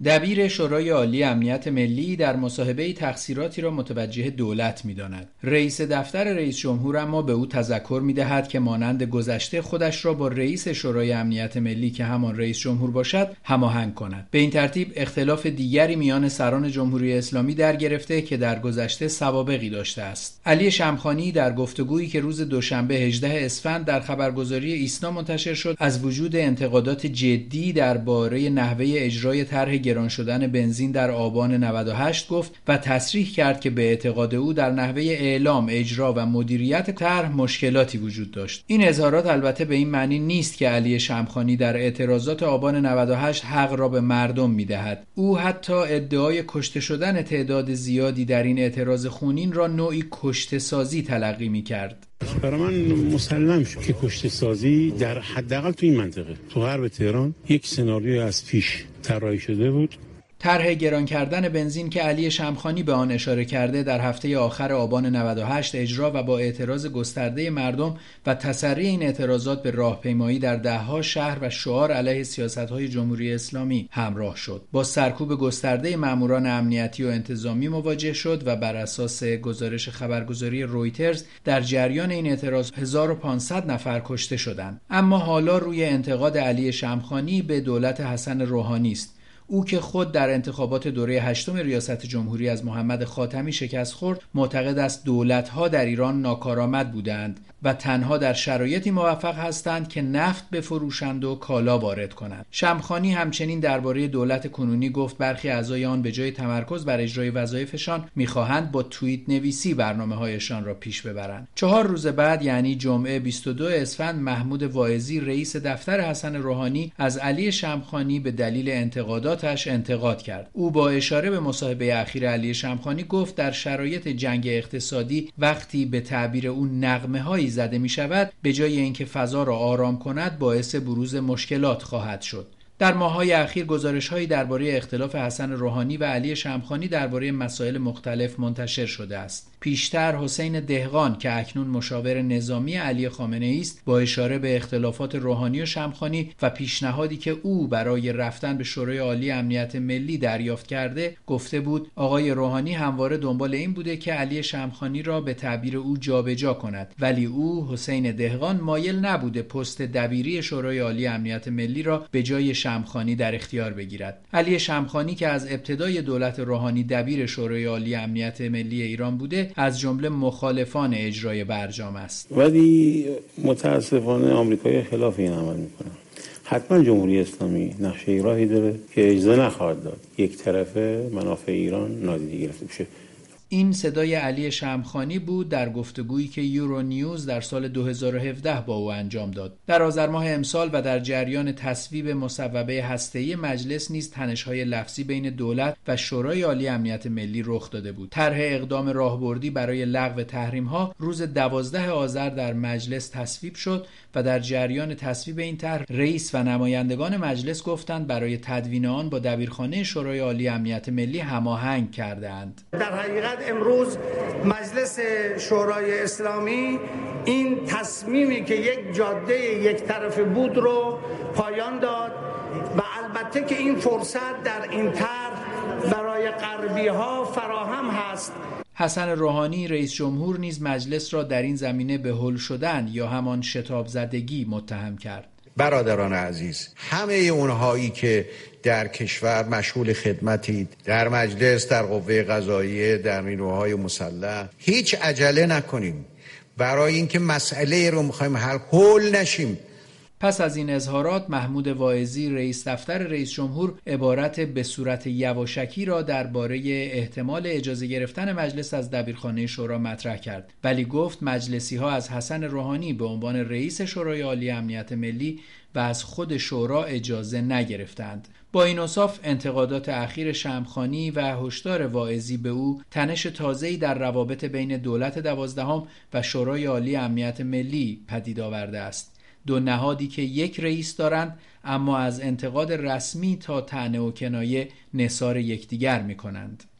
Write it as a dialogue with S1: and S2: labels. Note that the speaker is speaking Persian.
S1: دبیر شورای عالی امنیت ملی در مصاحبه تقصیراتی را متوجه دولت می‌داند. رئیس دفتر رئیس جمهور اما به او تذکر می‌دهد که مانند گذشته خودش را با رئیس شورای امنیت ملی که همان رئیس جمهور باشد هماهنگ کند. به این ترتیب اختلاف دیگری میان سران جمهوری اسلامی در گرفته که در گذشته سوابقی داشته است. علی شمخانی در گفتگویی که روز دوشنبه 18 اسفند در خبرگزاری ایسنا منتشر شد از وجود انتقادات جدی درباره نحوه اجرای طرح گران شدن بنزین در آبان 98 گفت و تصریح کرد که به اعتقاد او در نحوه اعلام، اجرا و مدیریت طرح مشکلاتی وجود داشت. این اظهارات البته به این معنی نیست که علی شمخانی در اعتراضات آبان 98 حق را به مردم می‌دهد. او حتی ادعای کشته شدن تعداد زیادی در این اعتراض خونین را نوعی کشته سازی تلقی می‌کرد.
S2: برای من مسلم شد که کشته سازی در حداقل تو این منطقه، تو غرب تهران، یک سناریوی از پیش طراحی شده بود.
S1: طرح گران کردن بنزین که علی شمخانی به آن اشاره کرده در هفته آخر آبان 98 اجرا و با اعتراض گسترده مردم و تسری این اعتراضات به راهپیمایی در ده‌ها شهر و شعار علیه سیاست‌های جمهوری اسلامی همراه شد. با سرکوب گسترده ماموران امنیتی و انتظامی مواجه شد و بر اساس گزارش خبرگزاری رویترز در جریان این اعتراض 1500 نفر کشته شدند. اما حالا روی انتقاد علی شمخانی به دولت حسن روحانی است. او که خود در انتخابات دوره 8 ریاست جمهوری از محمد خاتمی شکست خورد، معتقد است دولت‌ها در ایران ناکارآمد بودند و تنها در شرایطی موفق هستند که نفت بفروشند و کالا وارد کنند. شمخانی همچنین درباره دولت کنونی گفت برخی اعضای آن به جای تمرکز بر اجرای وظایفشان می‌خواهند با توییت نویسی برنامه‌هایشان را پیش ببرند. 4 روز بعد یعنی جمعه 22 اسفند محمود واعظی رئیس دفتر حسن روحانی از علی شمخانی به دلیل انتقاداتش انتقاد کرد. او با اشاره به مصاحبه اخیر علی شمخانی گفت در شرایط جنگ اقتصادی وقتی به تعبیر او نغمه‌هایی زده می شود به جای اینکه فضا را آرام کند باعث بروز مشکلات خواهد شد. در ماه‌های اخیر گزارش‌هایی درباره اختلاف حسن روحانی و علی شمخانی درباره مسائل مختلف منتشر شده است. پیشتر حسین دهقان که اکنون مشاور نظامی علی خامنه‌ای است با اشاره به اختلافات روحانی و شمخانی و پیشنهادی که او برای رفتن به شورای عالی امنیت ملی دریافت کرده گفته بود آقای روحانی همواره دنبال این بوده که علی شمخانی را به تعبیر او جابجا کند، ولی او حسین دهقان مایل نبوده پست دبیری شورای عالی امنیت ملی را به جای شمخانی در اختیار بگیرد. علی شمخانی که از ابتدای دولت روحانی دبیر شورای عالی امنیت ملی ایران بوده از جمله مخالفان اجرای برجام است.
S2: ولی متاسفانه آمریکایی خلاف این عمل میکنن. حتما جمهوری اسلامی نقشه راهی داره که اجازه نخواهد داد یک طرفه منافع ایران نادیده گرفته بشه.
S1: این صدای علی شمخانی بود در گفتگویی که یورو نیوز در سال 2017 با او انجام داد. در آذر ماه امسال و در جریان تصویب مصوبه هسته‌ای مجلس نیز تنش‌های لفظی بین دولت و شورای عالی امنیت ملی رخ داده بود. طرح اقدام راهبردی برای لغو تحریم‌ها روز 12 آذر در مجلس تصویب شد و در جریان تصویب این طرح رئیس و نمایندگان مجلس گفتند برای تدوین آن با دبیرخانه شورای عالی امنیت ملی هماهنگ کردند.
S3: در حقیقت امروز مجلس شورای اسلامی این تصمیمی که یک جاده یک طرفه بود رو پایان داد و البته که این فرصت در این طرح برای غربی ها فراهم هست.
S1: حسن روحانی رئیس جمهور نیز مجلس را در این زمینه به هل شدن یا همان شتاب زدگی متهم کرد.
S4: برادران عزیز، همه اونهایی که در کشور مشغول خدمتید، در مجلس، در قوه قضاییه، در نیروهای مسلح، هیچ عجله نکنیم برای اینکه مسئله رو می‌خوایم حل هول نشیم.
S1: پس از این اظهارات محمود واعظی رئیس دفتر رئیس جمهور عبارت به صورت یواشکی را درباره احتمال اجازه گرفتن مجلس از دبیرخانه شورا مطرح کرد، ولی گفت مجلسی‌ها از حسن روحانی به عنوان رئیس شورای عالی امنیت ملی و از خود شورا اجازه نگرفتند. با این اوصاف انتقادات اخیر شمخانی و هشدار واعظی به او تنش تازه‌ای در روابط بین دولت 12 و شورای عالی امنیت ملی پدید آورده است. دو نهادی که یک رئیس دارند اما از انتقاد رسمی تا طعنه و کنایه نثار یکدیگر می‌کنند.